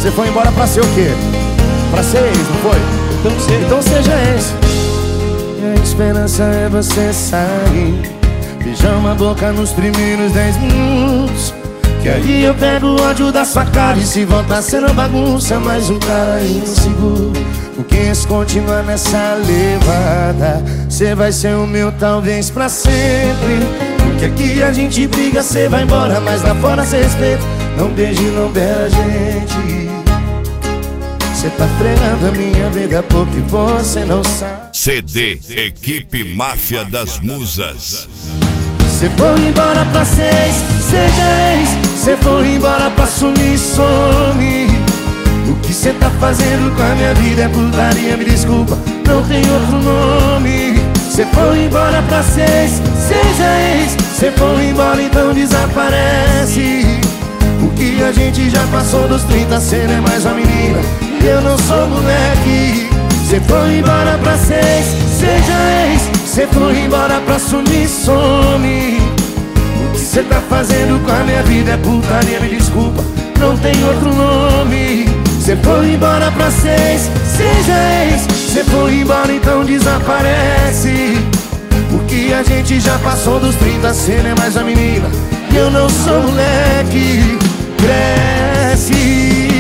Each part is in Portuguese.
Você foi embora pra ser o quê? Pra ser ex, não foi? Então seja ex. E a esperança é você sair, beijar uma boca nos primeiros 10 minutos, que aí eu pego o ódio da sua cara. E se voltar sendo bagunça, mais um cara inseguro. Porque se continuar nessa levada, cê vai ser o meu talvez pra sempre. Porque aqui a gente briga, cê vai embora, mas lá fora cê respeita. Não beije, não beija a gente. Cê tá frenando a minha vida porque você não sabe. CD Equipe Máfia das Musas. Cê foi embora pra seis, seja ex. Cê foi embora pra sumir, some. O que cê tá fazendo com a minha vida é putaria, me desculpa, não tem outro nome. Cê foi embora pra seis, seja ex. Cê foi embora, então desaparece. O que a gente já passou dos 30, cê não é mais uma menina, eu não sou moleque. Cê foi embora pra seis, seja ex. Cê foi embora pra sumir, some. O que cê tá fazendo com a minha vida é putaria, me desculpa, não tem outro nome. Cê foi embora pra seis, seja ex. Cê foi embora, então desaparece. O que a gente já passou dos 30, cê não é mais a menina, eu não sou moleque. Cresce.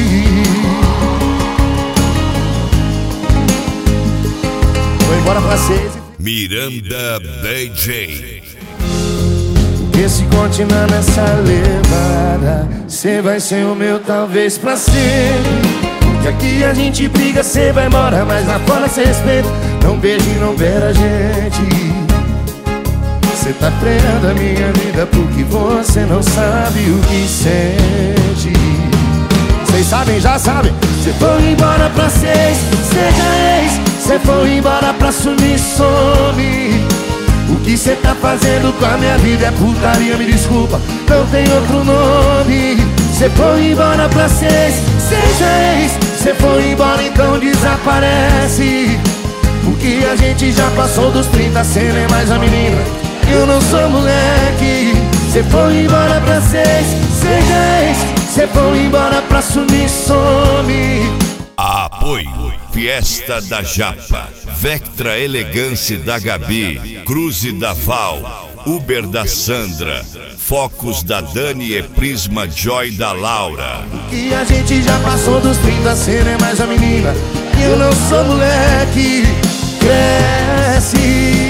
Foi embora pra seis. Miranda DJ. Porque se continuar nessa levada, cê vai ser o meu talvez pra sempre. Porque aqui a gente briga, cê vai embora, mas lá fora cê respeita. Não beije, não beira a gente. Cê tá freando a minha vida porque você não sabe o que sente. Cês sabem, já sabem. Cê foi embora pra seis, seja ex. Cê foi embora pra sumir, some. O que cê tá fazendo com a minha vida é putaria, me desculpa, não tem outro nome. Cê foi embora pra seis, seja ex. Cê foi embora, então desaparece. Porque a gente já passou dos 30, cê não é mais a menina, eu não sou moleque. Cê foi embora pra seis, seja ex. Cê foi embora pra sumir, some. Apoio Fiesta da Japa, Vectra Elegance da Gabi, Cruze da Val, Uber da Sandra, Focus da Dani e Prisma Joy da Laura. Que a gente já passou dos 30, cê não é mais a menina, eu não sou moleque. Cresce.